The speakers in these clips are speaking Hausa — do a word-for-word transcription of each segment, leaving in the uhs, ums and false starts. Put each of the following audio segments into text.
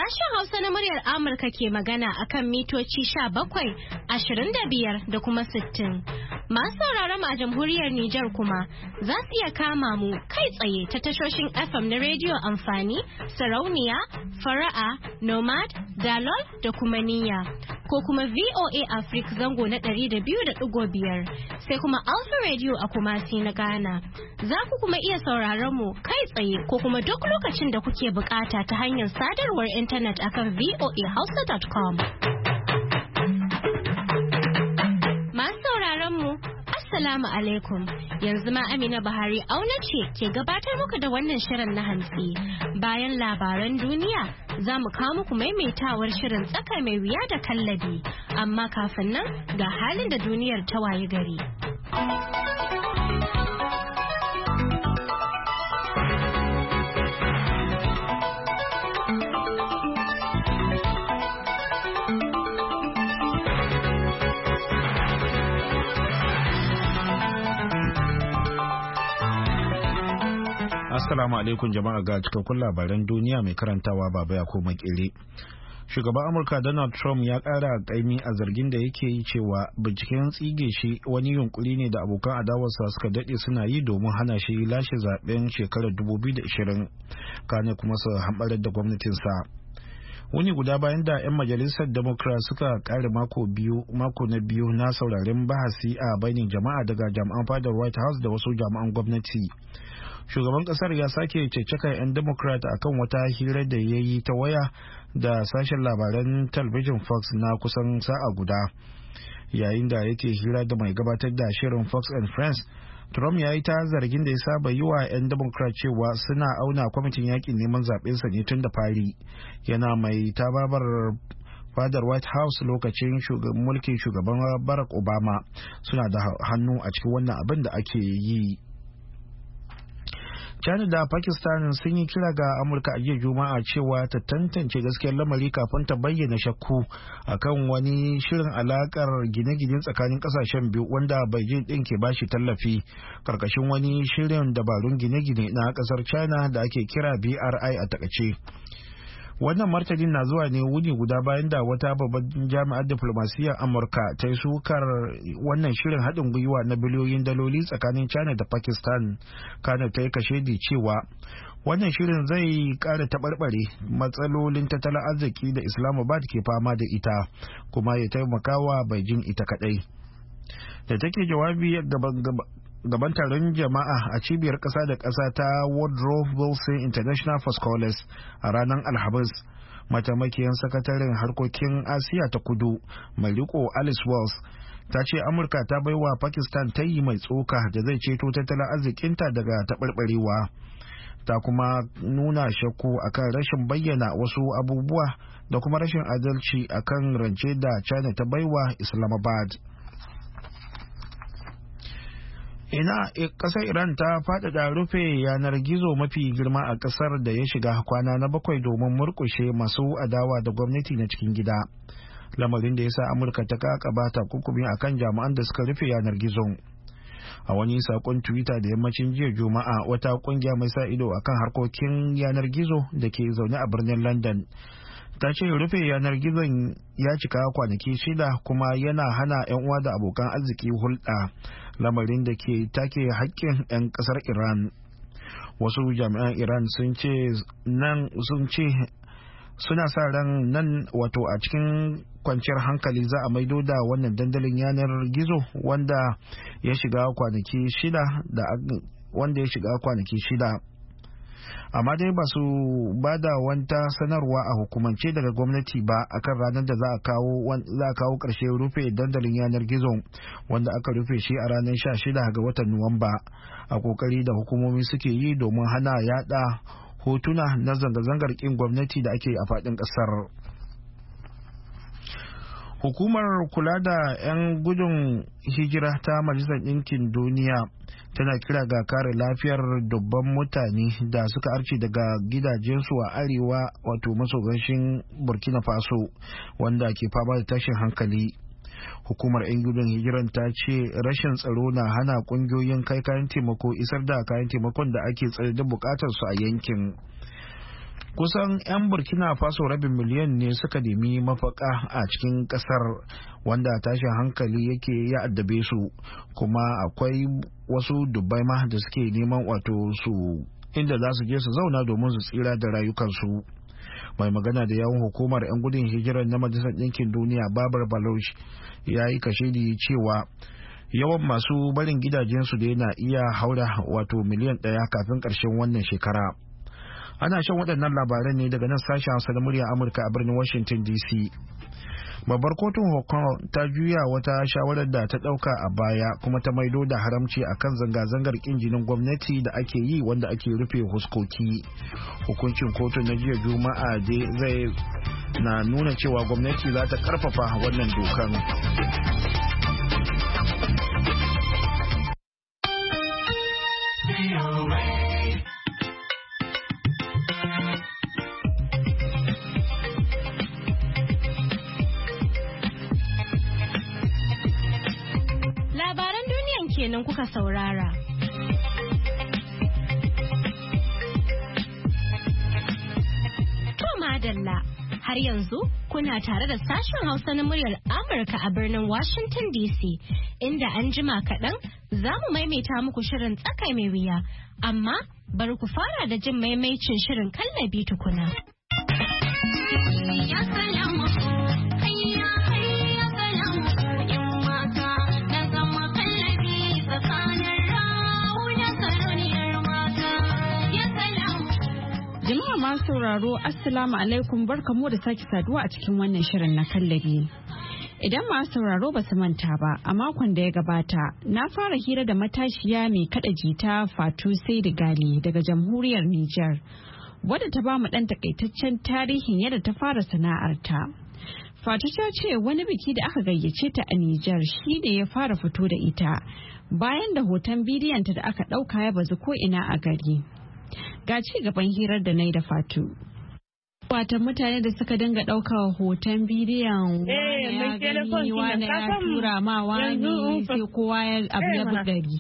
Sashen Hausa na muryar Amurka ke magana akan mitoci sha bakwai, ashirin da biyar da kuma sittin. Masu sauraron a jamhuriyar Nijar kuma za su iya kama mu kai tsaye ta tashoshin F M na rediyo amfani, sarauniya, fara'a, nomad, dalol da kuma niyya. Ko kuma V O A Africa zango na ɗari da biyu da ɗigo biyar sai kuma Alpha Radio a Kumasi na Ghana. Za ku kuma iya sauraron mu kai tsaye ko kuma duk lokacin da kuke bukata ta hanyar sadarwar intanet akan v o a hausa dot com. Masu sauraron mu Assalamu alaikum. Yanzu ma Amina Buhari auna ce ke gabatar muku da wannan shirin na hantsi. Bayan labaran duniya za mu kawo muku maimaitawar shirin tsaka mai wuya da kallabi. Amma kafin nan ga halin da duniyar ta waye gari. Assalamu alaikum jama'a, ga cikakkun labaran duniya mai karantawa baba ya koma kire. Shugaban Amurka Donald Trump ya kara kaimi a zargin da yake yi cewa binciken tsige shi wani yunkuri ne da abokan adawarsa suka dade suna yi domin hana shi lashe zaben shekarar dubu biyu da ashirin, kane kuma su hambarar da gwamnatinsa. Wani guda bayan da 'yan majalisar Democrat suka kare mako biyu mako na biyu na sauraren bahasi a bainin jama'a daga jami'an fadar White House da wasu jami'an gwamnati. Shugaban kasar ya sake cecekar 'yan Democrat akan wata hira da ya yi ta waya da sashen labaran talabijin Fox na kusan sa'a guda. Yayin da yake hira da mai gabatar da shirin Fox and Friends, Trump ya yi ta zargin da ya saba yi wa 'yan Democrat cewa suna auna kwamitin yakin neman zaɓensa ne tun da fari. Yana mai tababar fadar White House lokacin mulkin shugaban Barack Obama suna da hannu a cikin wannan abin da ake yi. China da Pakistan sun yi kira ga Amurka a jiya Juma'a cewa ta tantance gaskiyar lamari kafin ta bayyana shakku akan wani shirin alakar gine-gine tsakanin kasashen biyu wanda Beijing din ke bashi tallafi karkashin wani shirin dabarun gine-gine na kasar China da ake kira B R I a takaice. Wannan martanin na zuwa ne wuni guda bayan da wata babban jami'ar diplomasiyyar Amurka ta yi sukar wannan shirin haɗin gwiwa na biliyoyin daloli tsakanin China da Pakistan, kana ta yi kashedi cewa wannan shirin zai ƙara taɓarɓare matsalolin tattalin arziki da Islamabad ke fama da ita, kuma ya taimaka wa Beijing ita kaɗai. Da take jawabi gaban taron jama'a a cibiyar ƙasa da ƙasa ta Woodrow Wilson International for Scholars a ranar Alhamis, mataimakiyar sakataren harkokin Asiya ta kudu mai riko Alice Wells ta ce Amurka ta baiwa Pakistan ta yi mai tsoka da zai ceto tattalin arzikinta daga taɓarɓarewa. Ta kuma nuna shakku akan rashin bayyana wasu abubuwa da kuma rashin adalci akan rance da China ta baiwa Islamabad. Ina kasar Iran ta faɗaɗa rufe yanar gizo mafi girma a kasar da ya shiga kwana na bakwai domin murkushe masu adawa da gwamnati na cikin gida, lamarin da ya sa Amurka ta kakaba takunkumi akan jami'an da suka rufe yanar gizon. A wani sakon Twitter da yammacin jiya Juma'a, wata kungiya mai sa ido akan harkokin yanar gizo da ke zaune a birnin London ta ce rufe yanar gizon ya cika kwanaki shida kuma yana hana 'yan uwa da abokan arziki hulɗa, lamarin da ke take haƙƙin 'yan ƙasar Iran. Wasu jami'an Iran sun ce nan sun ce suna sa ran nan wato a cikin kwanciyar hankali za a maido da wannan dandalin yanar gizo wanda ya shiga kwanaki shida da wanda ya shiga kwanaki shida. Amma dai ba su ba da wata sanarwa a hukumance daga gwamnati ba akan ranar da za a kawo za a kawo ƙarshe rufe dandalin yanar gizo wanda aka rufe shi a ranar sha shida ga watan Nuwamba, a kokari da hukumomi suke yi domin hana yada hotuna na zanga-zangar kin gwamnati da ake a faɗin ƙasar. Hukumar kula da 'yan gudun hijira ta Majalisar Ɗinkin Duniya tana kira ga kare lafiyar dubban mutane da suka arce daga gidajensu a arewa wato maso gabashin Burkina Faso wanda ke fama da tashin hankali. Hukumar 'yan gudun hijiran ta ce rashin tsaro na hana kungiyoyin kai kayan taimako isar da kayan taimakon da ake tsare da bukatar su a yankin. Kusan 'yan Burkina Faso rabin miliyan ne suka nemi mafaka a cikin kasar, wanda tashin hankali yake ya addabe su, kuma akwai wasu dubbai ma da suke neman wato su inda za su je su zauna domin su tsira da rayukansu. Mai magana da yawun hukumar 'yan gudun hijirar na Majalisar Ɗinkin Duniya, Babar Baloch, ya yi kashedi cewa yawan masu barin gidajensu da yana iya haura wato miliyan ɗaya kafin ƙarshen wannan shekara. Ana shan waɗannan labaran ne daga nan sashen Hausa na murya Amurka a birnin Washington D C. Babbar kotun Hong Kong ta juya wata shawarar da ta ɗauka a baya kuma ta maido da haramci akan zanga-zangar ƙin jinin gwamnati da ake yi wanda ake rufe huskoki. Hukuncin kotun na jiya Juma'a dai zai na nuna cewa gwamnati za ta ƙarfafa wannan dokan. Kenan kuka saurara. To madalla, har yanzu kuna tare da sashen Hausa na muryar Amurka a birnin Washington D C, inda an jima kaɗan za mu maimaita muku shirin tsakai mai wuya, amma bari ku fara da jin maimaicin shirin kallabi tukuna. Jama'a masu sauraro, Assalamu alaikum, barkamu da sake saduwa a cikin wannan shirin na kallabi. Idan masu sauraro ba su manta ba, a makon da ya gabata na fara hira da matashiya mai kada jita Fatu Saidigali daga jamhuriyar Nijar, wadda ta ba mu dan takaitaccen tarihin yadda ta fara sana'arta. Fatu ta ce wani biki da aka gayyace ta a Nijar shi ne ya fara fito da ita, bayan da hoton bidiyonta da aka ɗauka ya bazu ko ina a gari. Ga ci gaban hirar da na yi da Fatu. Watan mutane da suka dinga ɗaukar hoton bidiyon wani ya gani wani ya tura ma wani sai kowa ya abu ya bugari.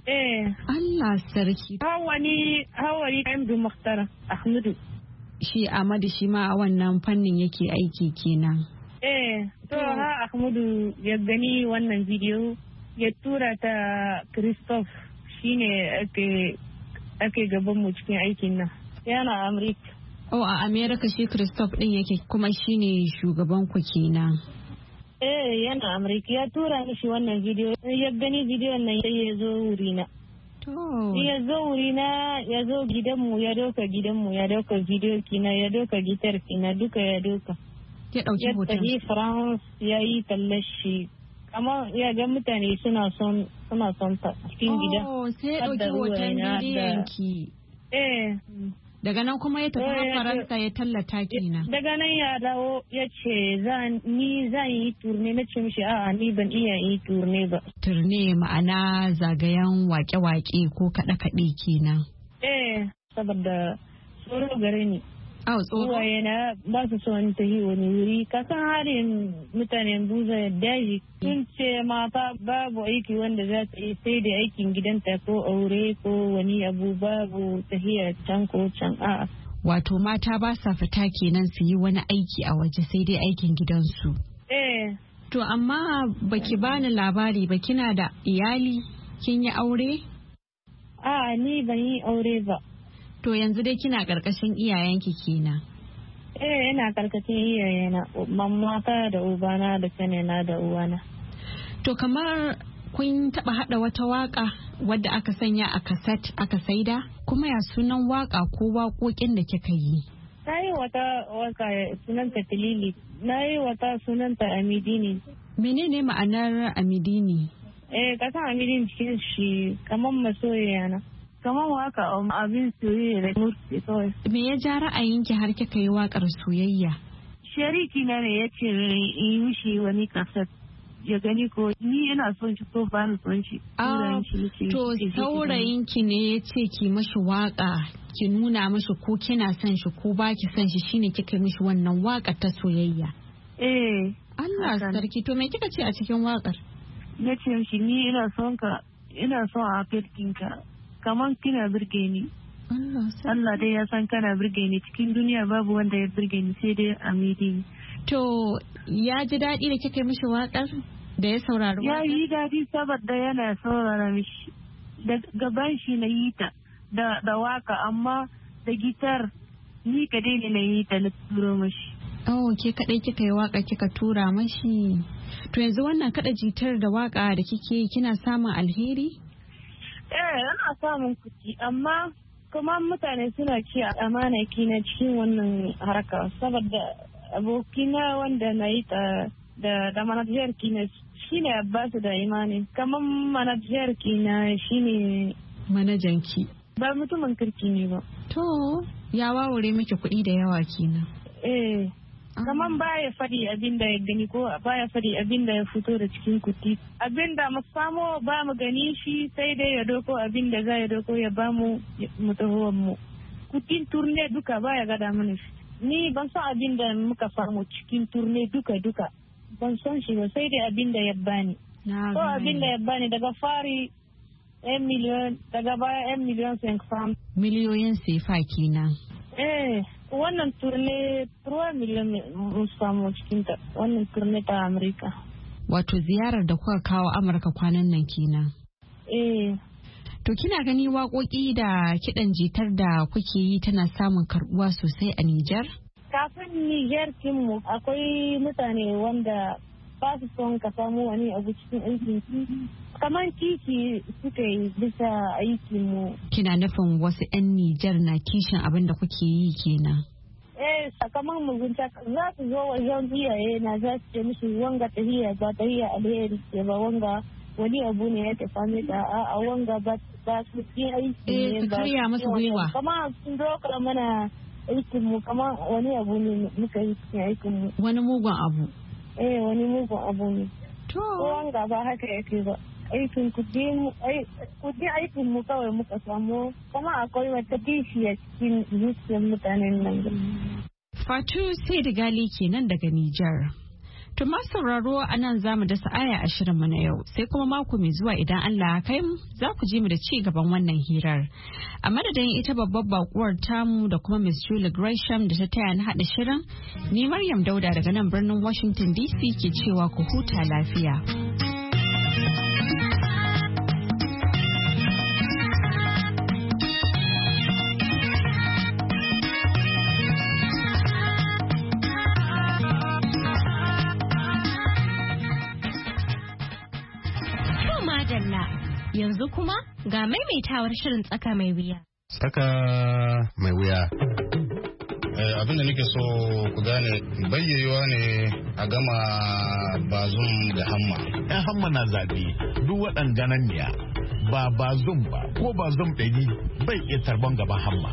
Allah sarki. Hawani hawani Ahmadu Mukhtar Ahmadu. Shi Ahmadu shi ma a wannan fannin yake aiki kenan. Eh, to ha Ahmadu ya gani wannan bidiyo ya tura ta Christophe, shine ake ake gaban mu cikin aikin nan. Yana Amurka. Oh, a Amerika shi Christophe din yake kuma shine shugaban ku kenan. Eh, yana Amurka, ya tura mishi wannan bidiyo. Ya gani bidiyon nan sai ya zo wurina. To. Ya zo wurina, ya zo gidanmu, ya doka gidanmu, ya doka bidiyo kina, ya doka gitar kina, duka ya doka. Ya dauki hoton. Ya tafi France, ya yi tallashi. Amma ya ga mutane suna son suna son ta cikin gida. Oh, sai ya dauki hoton bidiyon ki. Eh. Daga nan kuma ya tafi Faransa ya tallata kenan. Daga nan ya dawo ya ce ni zan yi turne, na ce mishi a'a ni ban iya yi turne ba. Turne ma'ana zagayen wake-wake ko kaɗe-kaɗe kenan. Eh, saboda tsoro gare ni. Oh, tsoro. Uwaye na ba su son ta yi wani wuri. Kasan halin mutanen buza daji sun ce mata babu aiki wanda za ta yi sai da aikin gidanta ko aure ko wani abu, babu tahiya can ko can a'a. Wato mata ba sa fita kenan su yi wani aiki a waje sai dai aikin gidansu. Eh. To amma baki bani labari ba, kina da iyali, kin yi aure? A'a ni ban yi aure ba. To yanzu dai kina karkashin iyayenki kenan. Eh, ina karkashin iyayena, mamata da ubana da kanina da uwana. To kamar kun taba hada wata waka wadda aka sanya a kaset aka saida, kuma ya sunan waka ko waƙoƙin da kika yi? Na yi wata waka sunanta Tilili, na yi wata sunanta Amidini. Menene ma'anar Amidini? Eh, kasan Amidini cikin shi kamar masoyiya na. Kamar waka abin soyayya da murci kawai. Me ya ja ra'ayinki har kika yi wakar soyayya? Shariki na ne ya ce yi mishi wani kaset ya gani ko ni yana son shi ko ba ni son shi. Ah, to saurayinki ne ya ce ki mashi waka ki nuna mashi ko kina son shi ko ba ki son shi, shine kika mishi wannan waka ta soyayya. Eh. Allah sarki, to me kika ce a cikin wakar? Na ce shi ni ina son ka, ina son a ka. Kaman kina birge ni. Allah dai ya san kana birge ni, cikin duniya babu wanda ya birge ni sai dai Amidi. To ya ji daɗi da kika mishi waƙar da ya saurari waƙar? Ya yi daɗi saboda yana saurara mishi. Da gaban shi na yi ta da, da waka, amma da gitar ni kadai ne na yi ta na turo mashi. Oh, ke kadai kika yi waka kika tura mashi. To yanzu wannan kada jitar da waka da kike yi kina samun alheri? Eh, ana samun kuɗi, amma kuma mutane suna ci amana kina cikin wannan harka, saboda abokina wanda na yi ta da da manajer kina shine Abbasu da Imani, kamar manajer kina shine manajanki. Ba mutumin kirki ne ba. To ya wawure miki kuɗi da yawa kenan. Eh, kaman baya fadi abin da ya gani ko baya fadi abin da ya fito da cikin kuɗi. Abin da mu samo ba mu gani shi sai dai ya doko abin da za ya doko ya ba mu mu taho mu. Kuɗin turne duka baya gada mana shi. Ni ban san abin da muka samu cikin turne duka duka. Ban san shi ba sai dai abin da ya bani. Ko abin da ya bani daga fari yan miliyon daga baya yan miliyon cinq cent. Miliyoyin sefa kenan. Eh, wannan turne trois miliyon mun samu cikin ta wannan turne ta Amurka. Wato ziyarar da kuka kawo Amurka kwanan nan kenan. Eh. To kina gani waƙoƙi da kiɗan jitar da kuke yi tana samun karɓuwa sosai a Nijar? Kafin Nijar kinmu akwai mutane wanda ba su son ka samu wani abu cikin aikin kamar kishi suka yi bisa aikinmu. Kina nufin wasu 'yan Nijar na kishin abin da kuke yi kenan? Eh, kamar mugunta za su zo wajen iyaye na za su ce musu wanga tahiya ba tahiya alheri ce ba, wanga wani abu ne ya tafa mai da a wanga ba su yi aiki ne ba. Eh, karya masu gwiwa. Kama sun doka mana aikinmu, kama wani abu ne muka yi cikin aikinmu. Wani mugun abu. Eh, wani mugun abu ne. To. Wanga ba haka yake ba. Aikin kudi aikin mu kawai muka samu, kuma akwai wata kishi a cikin zuciyar mutanen nan. Fatu sai da gali kenan daga Nijar. To ma sauraro a nan za mu dasa aya a shirinmu na yau, sai kuma mako mai zuwa idan Allah ya kai mu za ku ji mu da ci gaban wannan hirar. A madadin ita babbar bakuwar tamu da kuma Miss Julie Gresham da ta taya na haɗa shirin, ni Maryam Dauda daga nan birnin Washington D C ke cewa ku huta lafiya. Yanzu kuma ga maimaitawar shirin tsaka mai wuya. Tsaka mai wuya. Eh, abin da nake so ku gane bayyayewa ne a gama bazum da hamma. Yan hamma na zaɓe duk waɗannan ne ba bazum ba ko bazum ɗari bai iya tarban gaban hamma.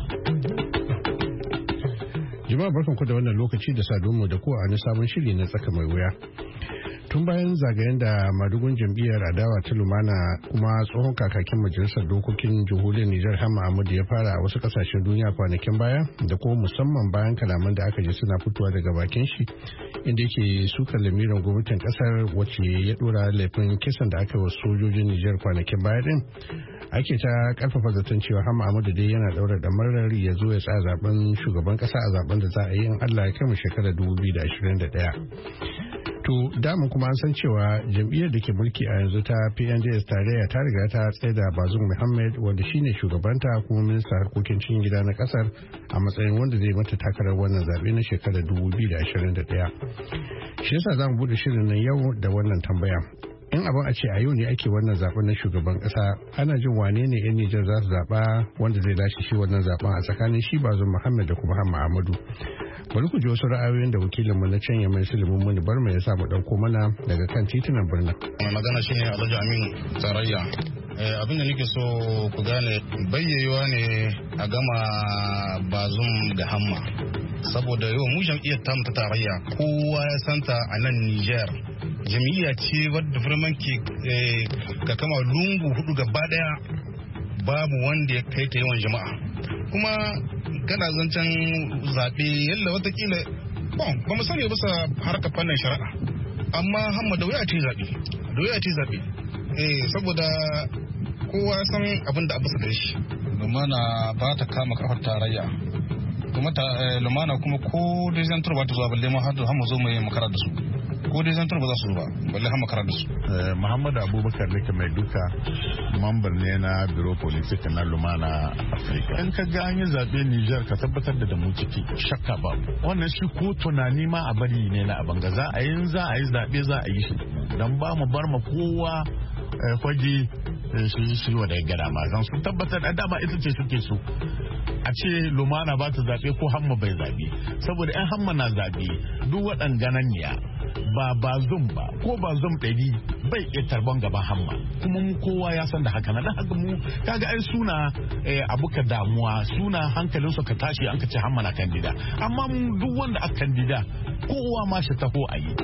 Jama'a barkanku da wannan lokaci da sadonmu da ko a wani sabon shiri na tsaka mai wuya. Tun bayan zagayen da madugun jam'iyyar adawa ta lumana kuma tsohon kakakin majalisar dokokin jamhuriyar Nijar Hamma Ahmadu ya fara a wasu kasashen duniya kwanakin baya da kuma musamman bayan kalaman da aka ji suna fitowa daga bakin shi inda yake sukar lamirin gwamnatin kasar wacce ya dora laifin kisan da aka yi wa sojojin Nijar kwanakin baya din ake ta karfafa zaton cewa Hamma Ahmadu dai yana daura da marar ya zo ya tsaya zaben shugaban kasa a zaben da za a yi in Allah ya kai mu shekarar dubu biyu da ashirin da ɗaya. To damun kuma an san cewa jam'iyyar da ke mulki a yanzu ta P N D S tarayya ta riga ta tsaye da Bazoum Muhammad wanda shine shugabanta kuma minista harkokin cikin gida na kasar a matsayin wanda zai mata takarar wannan zaɓe na shekarar dubu biyu da ashirin da ɗaya. Shi yasa za mu buɗe shirin nan yau da wannan tambaya. In abin a ce a yau ne ake wannan zaben na shugaban kasa ana jin wane ne yan Nijar za su zaɓa wanda zai lashe shi wannan zaben a tsakanin shi Bazoum Muhammad da kuma Hamma Ahmadu. Bari ku ji wasu ra'ayoyin da wakilinmu na can Yamai Suleiman Muni Barma ya samu ɗauko mana daga kan titunan birnin. Magana shine Alhaji Aminu Tarayya. Abin da nake so ku gane bayyayewa ne a gama Bazoum da Hamma. Saboda yau mu jam'iyyar tamu ta tarayya kowa ya santa a nan Niger. Jam'iyya ce wadda firman ke ka kama lungu hudu gaba daya babu wanda ya kai ta yawan jama'a. Kuma kana zancen zaɓe yalla watakila bon ba mu sani bisa harkar fannin shari'a amma Hamma da wuya ce zaɓe da wuya ce zaɓe eh saboda kowa ya san abin da abu su da shi. Lumana ba ta kama kafar tarayya kuma ta lumana kuma ko dai zan turba ta zuwa balle ma har mu zo mu yi makara da su ko dai zan turba za su ba balle har makara da su. Muhammadu Abubakar ne mai duka mambar ne na biro politik na lumana Afirka. In ka ga an yi zaɓe Nijar ka tabbatar da da mu ciki shakka ba wannan shi ko tunani ma a bari ne na abanga za a yi za a yi zaɓe za a yi shi dan ba mu bar ma kowa kwaji shi shi wa da ya gada ma zan sun tabbatar da dama ita ce suke so a ce lumana ba ta zaɓe ko hamma bai zaɓe saboda yan hamma na zaɓe duk waɗan gananiya ba ba zum ba ko ba zum ɗari bai iya tarban gaban hamma kuma mu kowa ya san da haka na haka mu kaga ai suna abu ka damuwa suna hankalin su ka tashi an ka ce hamma na kandida amma duk wanda aka kandida kowa ma shi taho a yi.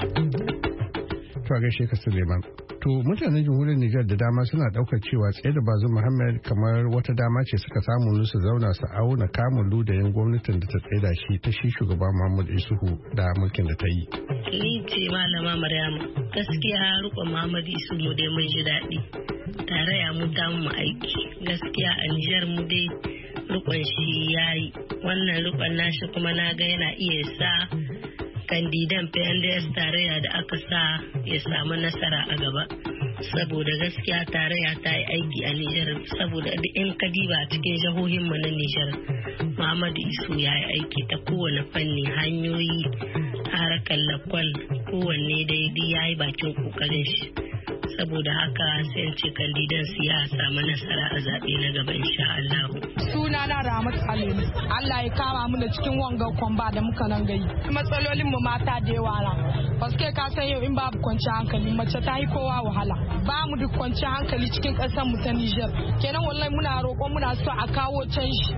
To gaishe ka Suleiman. To mutanen jamhuriyar Nijar da dama suna daukar cewa tsaye da Bazoum Muhammad kamar wata dama ce suka samu su zauna su auna kamun ludayin gwamnatin da ta tsaida shi ta shi shugaba Muhammad Isuhu da mulkin da ta yi. Ni ce malama Maryama gaskiya rukun Muhammad Isuhu mu dai mun ji daɗi tare ya mu damu mu aiki gaskiya a Nijar mu dai rukun shi yayi wannan rukun nashi kuma na ga yana iya sa kandidan P N D S tarayya da aka sa ya samu nasara a gaba saboda gaskiya tarayya ta yi aiki a Nijar saboda in ka diba cikin jihohin mu na Nijar Muhammadu Isu ya yi aiki ta kowane fanni hanyoyi harkar lakwal kowanne daidai ya yi bakin kokarin shi saboda haka sai ce kandidan su ya samu nasara a zaɓe na gaba insha Allah. Suna na Ramat Halil. Allah ya kama mu da cikin wanga kwamba da muka nan gai. Matsalolin mu mata da yawa na. Paske ka san yau in babu kwanciyar hankali mace ta yi kowa wahala. Ba mu da kwanciyar hankali cikin ƙasar mu ta Niger. Kenan wallahi muna roƙon muna so a kawo canji.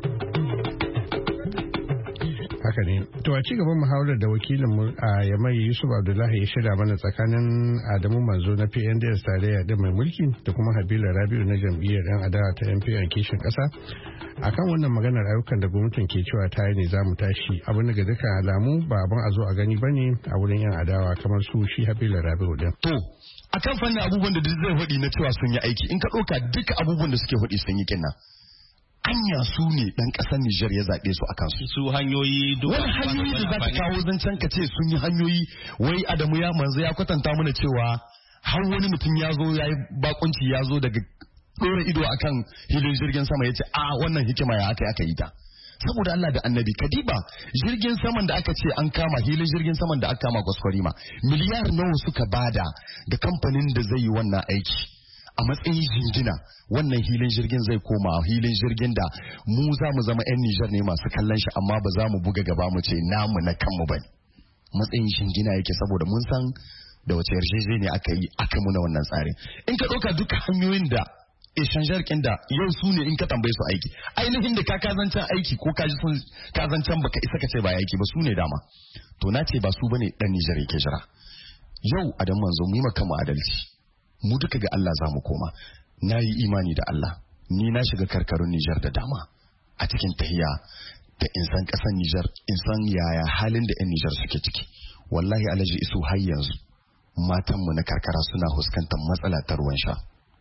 Haka ne. To a ci gaban muhawarar da wakilin mu a Yamai Yusuf Abdullahi ya shirya mana tsakanin Adamu Manzo na P N D S tarayya da mai mulki da kuma Habila Rabiu na jam'iyyar ɗan adawa ta M P N kishin ƙasa. Akan wannan maganar ayyukan da gwamnatin ke cewa ta yi ne za mu tashi abin daga dukkan alamu ba abin a zo a gani bane a wurin yan adawa kamar su shi Habila Rabiu din. To a kan fannin abubuwan da zai faɗi na cewa sun yi aiki in ka ɗauka duka abubuwan da suke faɗi sun yi kinna. Anya su ne ɗan ƙasar Nijar ya zaɓe su a kansu. Su hanyoyi duk wani hanyoyi da za ta kawo zancen ka ce sun yi hanyoyi wai Adamu ya manzo ya kwatanta mana cewa har wani mutum ya zo ya yi bakunci ya zo daga ɗora ido akan hilin jirgin sama ya ce a wannan hikima ya aka aka yi ta. Saboda Allah da annabi kadiba jirgin saman da aka ce an kama hilin jirgin saman da aka kama kwaskwarima miliyar nawa suka bada da kamfanin da zai yi wannan aiki. A matsayin jingina wannan hilin jirgin zai koma hilin jirgin da mu za mu zama 'yan Nijar ne masu kallon shi amma ba za mu buga gaba mu ce namu na kanmu ba matsayin jingina yake saboda mun san da wace yarjejeniya aka yi aka muna wannan tsarin in ka ɗauka duka hanyoyin da ishanjar da yau su ne in ka tambaye su aiki ainihin da ka kazancan aiki ko ka ji sun kazancan baka isa ka ce ba aiki ba su ne dama to na ce ba su bane dan Nijar yake jira yau Adam Manzo mu yi maka mu adalci mu duka ga Allah za mu koma na yi imani da Allah ni na shiga karkarun Nijar da dama a cikin tahiya da insan ƙasar Nijar insan yaya halin da 'yan Nijar suke ciki wallahi Alhaji Isu har yanzu matanmu na karkara suna huskantar matsala ta ruwan sha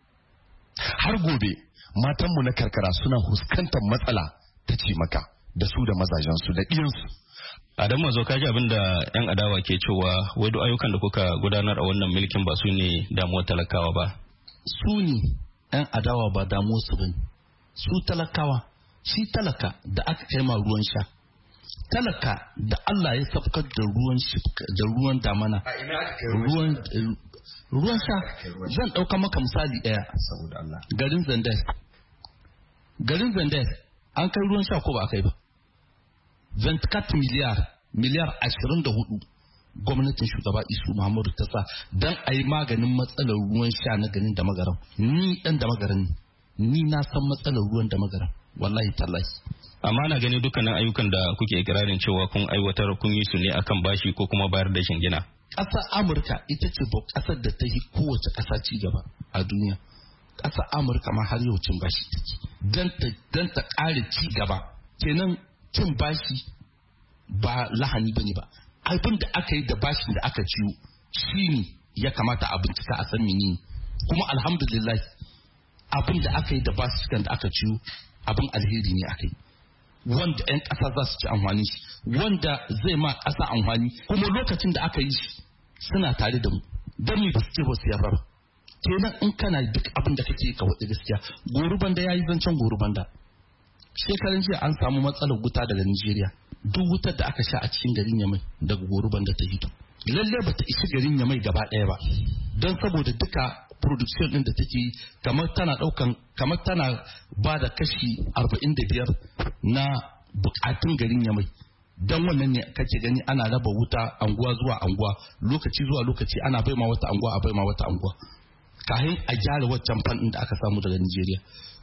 har gobe matanmu na karkara suna huskantar matsala ta cimaka da su da mazajensu da ɗiyansu. Adam Manzo ka ji abin da 'yan adawa ke cewa wai duk ayyukan da kuka gudanar a wannan mulkin ba su ne damuwar talakawa ba. Su ne 'yan adawa ba damuwar su bane. Su talakawa shi talaka da aka kai ma ruwan sha. Talaka da Allah ya sabkar da ruwan da ruwan damana. Ruwan ruwan sha zan ɗauka maka misali ɗaya. Garin Zandar. Garin Zandar an kai ruwan sha ko ba a kai ba. ventiquator miliyar miliyar ashirin da hudu gwamnatin shugaba Isu Muhammadu ta sa don a yi maganin matsalar ruwan sha na garin da magaran ni dan da magaran ni na san matsalar ruwan da magaran wallahi tallahi amma na gani dukkanin ayyukan da kuke ikirarin cewa kun aiwatar kun yi su ne akan bashi ko kuma bayar da shingina. Ƙasar Amurka ita ce ba ƙasar da ta yi kowace ƙasa ci gaba a duniya. Ƙasar Amurka ma har yau cin bashi take don ta ƙare ci gaba kenan cin bashi ba lahani bane ba abin da aka yi da bashin da aka ciyo shine ya kamata a bincika a san menene kuma alhamdulillah abin da aka yi da basussukan da aka ciyo abin alheri ne aka yi wanda 'yan ƙasa za su ci amfani shi wanda zai ma ƙasa amfani kuma lokacin da aka yi shi suna tare da mu don mu ba su ce ba su yarda ba kenan in kana duk abin da kake ka waɗi gaskiya goru banda ya yi zancen goru banda shekaran jiya an samu matsalar wuta daga Nigeria duk wutar da aka sha a cikin garin Yamai daga goru banda ta hito lalle ba ta isi garin Yamai gaba ɗaya ba don saboda duka production din da take kamar tana daukan kamar tana ba da kashi arba'in da biyar na bukatun garin Yamai dan wannan ne kake gani ana raba wuta anguwa zuwa anguwa lokaci zuwa lokaci ana baima wata anguwa a baima wata anguwa kafin a gyara waccan fan din da aka samu daga Nigeria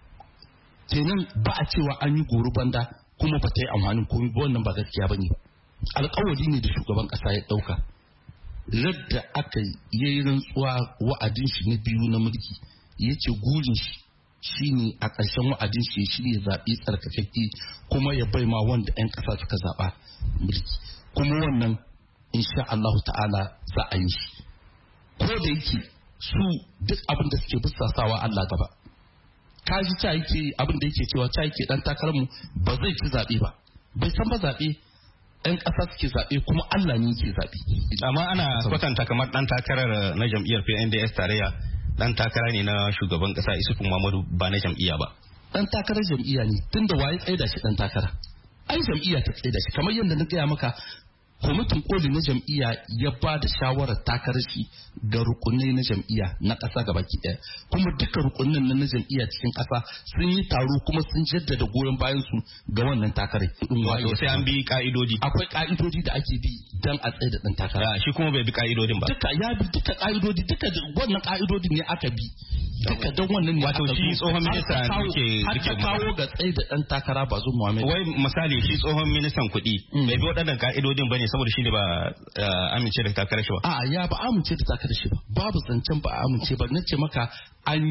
kenan ba a cewa an yi goro banda kuma ba ta yi amfanin komai ba wannan ba gaskiya bane alƙawari ne da shugaban ƙasa ya dauka ladda aka yi rantsuwa wa'adin shi na biyu na mulki ya ce gurin shi shine a ƙarshen wa'adin shi ya shirya zaɓe tsarkakakke kuma ya bai ma wanda 'yan ƙasa suka zaɓa mulki kuma wannan insha Allah ta'ala za a yi shi ko da yake su duk abin da suke bussasawa Allah gaba kaji ta yake abin da yake cewa ta yake dan takarar mu ba zai ci zaɓe ba bai san ba zaɓe 'yan ƙasa suke zaɓe kuma Allah ne ke zaɓe. Amma ana kwatanta kamar ɗan takarar na jam'iyyar P N D S tarayya ɗan takara ne na shugaban ƙasa Isufu Muhammadu ba na jam'iyya ba. Ɗan takarar jam'iyya ne tun da waye tsaida shi ɗan takara. Ai jam'iyya ta tsaida shi kamar yadda na gaya maka kwamitin koli na jam'iyya ya ba da shawarar takarar shi ga rukunai na jam'iyya na ƙasa gabaki ɗaya kuma duka rukunin na jam'iyya cikin ƙasa sun yi taro kuma sun jaddada goyon bayan su ga wannan takarar. Wato sai an bi ka'idodi. Akwai ka'idodi da ake bi dan a tsaye da ɗan takara. Shi kuma bai bi ka'idodin ba. Duka ya bi duka ka'idodi duka wannan ka'idodin ne aka bi. Duka dan wannan ne wato shi tsohon minista ke aka kawo ga tsaye da ɗan takara ba zo Muhammad. Wai misali shi tsohon ministan kuɗi bai bi waɗannan ka'idodin bane saboda shi ne ba amince da takarar shi ba. A ya ba amince da takarar shi ba. Babu zancen ba amince ba nace maka an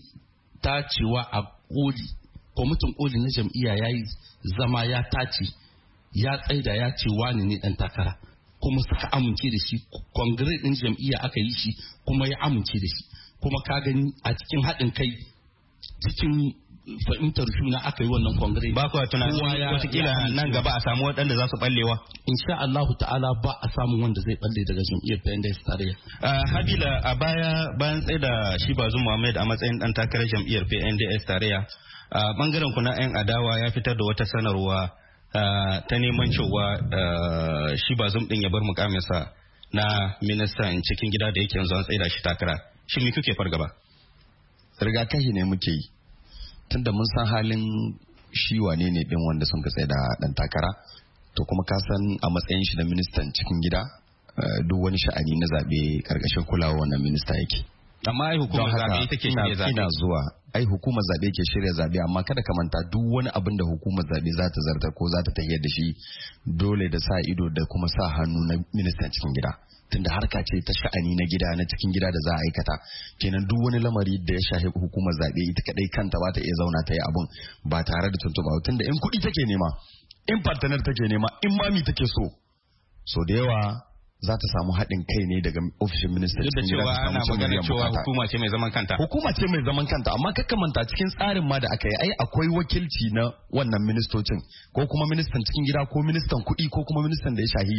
tacewa a koli kwamitin koli na jam'iyya yayi zama ya tace ya tsaida ya ce wani ne dan takara kuma suka amince da shi kongire din jam'iyya aka yi shi kuma ya amince da shi kuma ka gani a cikin haɗin kai cikin fahimtar juna aka yi wannan kongire. Ba kuwa tunanin watakila nan gaba a samu waɗanda za su ɓallewa. Insha Allah ta'ala ba a samu wanda zai ɓalle daga jam'iyyar P N D S tarayya. Habila a baya bayan tsaye da shi Bazum Muhammad a matsayin ɗan takarar jam'iyyar P N D S tarayya bangaren ku na 'yan adawa ya fitar da wata sanarwa ta neman cewa shi Bazum ɗin ya bar mukaminsa na ministan cikin gida da yake yanzu an tsaye da shi takara. Shin me kuke fargaba? Rigakafi ne muke yi. Tunda mun san halin shi wane ne din wanda sun tsaye da dan takara to kuma ka san a matsayin shi na ministan cikin gida duk wani sha'ani na zabe karkashin kulawa wannan minista yake amma ai hukumar zabe ita ke shirya zabe ina zuwa ai hukumar zabe ke shirya zabe amma kada ka manta duk wani abin da hukumar zabe za ta zartar ko za ta tafiyar da shi dole da sa ido da kuma sa hannu na ministan cikin gida tunda harka ce ta sha'ani na gida na cikin gida da za a aikata kenan duk wani lamari da ya shafi hukumar zabe ita kadai kanta ba ta iya zauna ta yi abun ba tare da tuntuɓa tunda in kuɗi take nema in partner take nema in mami take so so da yawa za ta samu haɗin kai ne daga ofishin ministan cikin gida ta samu magana cewa hukuma ce mai zaman kanta hukuma ce mai zaman kanta amma kakka manta cikin tsarin ma da aka yi ai akwai wakilci na wannan ministocin ko kuma ministan cikin gida ko ministan kuɗi ko kuma ministan da ya shahi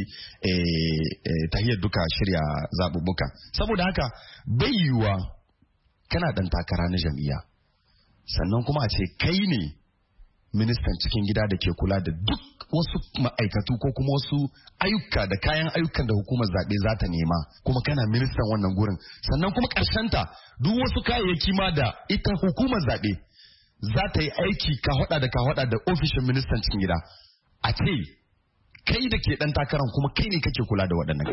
tahiyar duka shirya zaɓuɓɓuka saboda haka bai yiwuwa kana ɗan takara na jam'iyya sannan kuma a ce kai ne ministan cikin gida da ke kula da duk wasu ma'aikatu ko kuma wasu ayyuka da kayan ayyukan da hukumar zaɓe za ta nema kuma kana ministan wannan gurin sannan kuma ta duk wasu kayayyaki ma da ita hukumar zaɓe za ta yi aiki ka hada da ka hada da ofishin ministan cikin gida a ce kai da ke ɗan takaran kuma kai ne kake kula da waɗannan.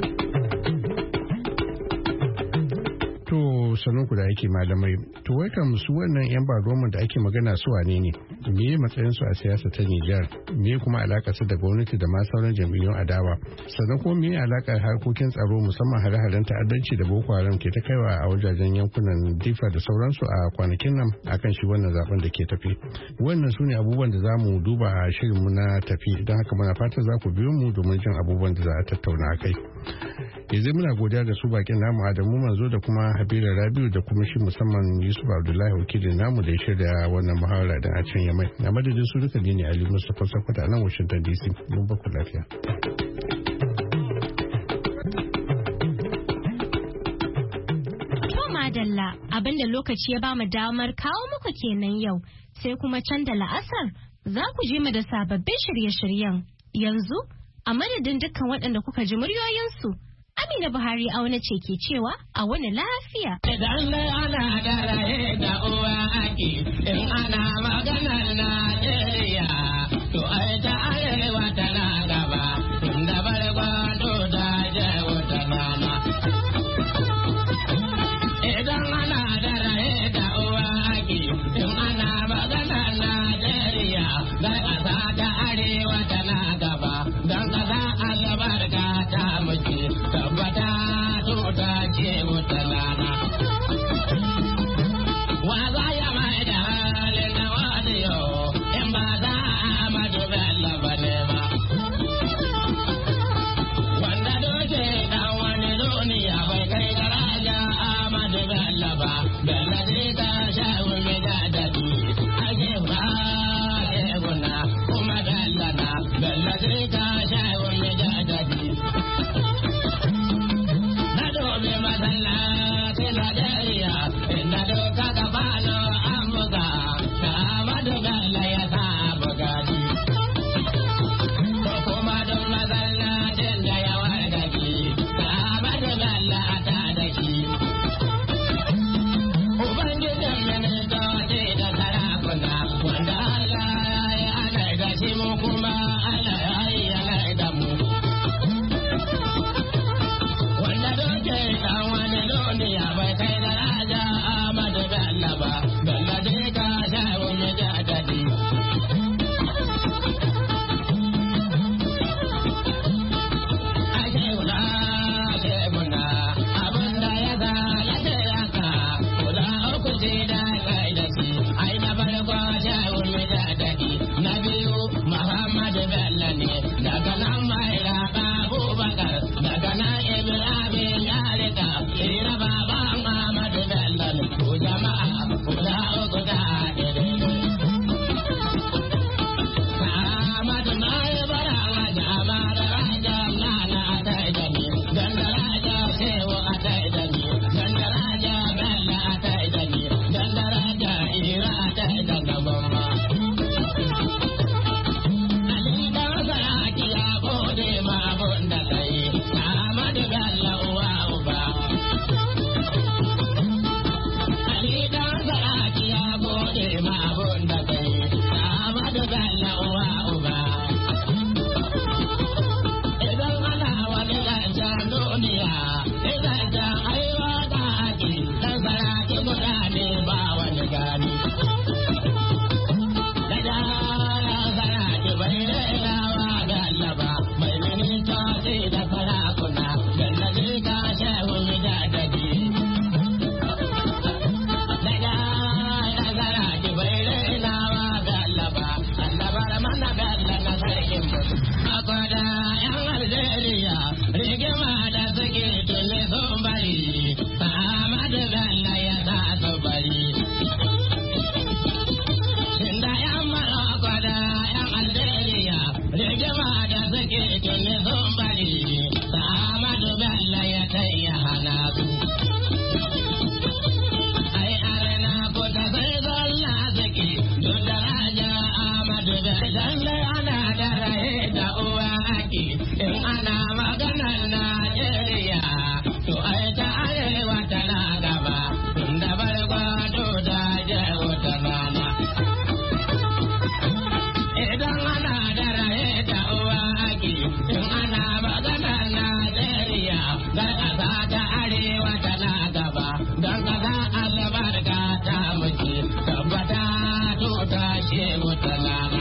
To sanin ku da ake malamai to wai kam su wannan yan baroman da ake magana su wane ne me matsayin su a siyasa ta Nijar me kuma alaka su da gwamnati da ma sauran jam'iyyun adawa sannan kuma me alakar harkokin tsaro musamman hare-haren ta'addanci da Boko Haram ke ta kaiwa a wajajen yankunan Difa da sauransu a kwanakin nan akan shi wannan zaben da ke tafi wannan su ne abubuwan da za mu duba a shirin mu na tafi don haka muna fatan za ku biyo mu domin jin abubuwan da za a tattauna a kai yanzu muna godiya da su bakin namu Adamu Manzo da kuma Habila Rabiu da kuma shi musamman Yusuf Abdullahi wakilin namu da ya shirya wannan muhawara da a can Yamai. Na madadin su duka ne Ali Mustapha Sakwata a nan Washington D C. Mun ba ku lafiya. To madalla abinda lokaci ya bamu damar kawo muku kenan yau sai kuma can da la'asar za ku je mu da sababbin shirye-shiryen yanzu a madadin dukkan waɗanda kuka ji muryoyinsu. Amina Buhari auna ce ke cewa a wani lafiya. Idan ana da raye da uwa ake in ana maganar Najeriya to ai ta arewa tana gaba tun da barbato da jawo ta mama. Idan ana da raye da uwa ake in ana maganar Najeriya da ƙasa ta arewa tana gaba don ƙasa albarka ta muke. Tabbata tuta ce wuta lana. Wa za ya mai da halin na wani yau in ba za a amadu Bello ba ne ba. Wanda doke dan wani duniya bai kai daraja Amadu Bello ba. Bello zai ka sha wumi da dadi. Ake ba ke guna kuma Bello na. Bello zai ka sha wumi da dadi. Tabbata to ta ce wata